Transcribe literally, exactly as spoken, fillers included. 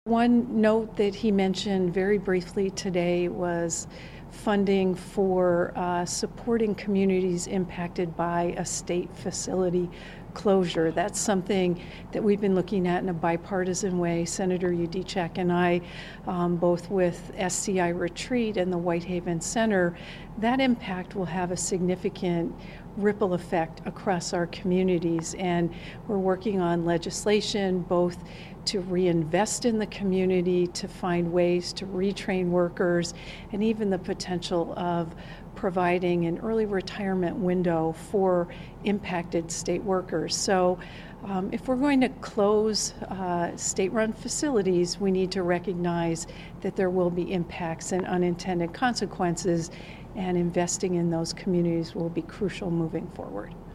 One note that he mentioned very briefly today was funding for uh, supporting communities impacted by a state facility closure. That's something that we've been looking at in a bipartisan way. Senator Yudichak and I, um, both with S C I Retreat and the Whitehaven Center, that impact will have a significant ripple effect across our communities. And we're working on legislation both to reinvest in the community, to find ways to retrain workers, and even the potential of providing an early retirement window for impacted state workers. So um, if we're going to close uh, state-run facilities, we need to recognize that there will be impacts and unintended consequences, and investing in those communities will be crucial moving forward.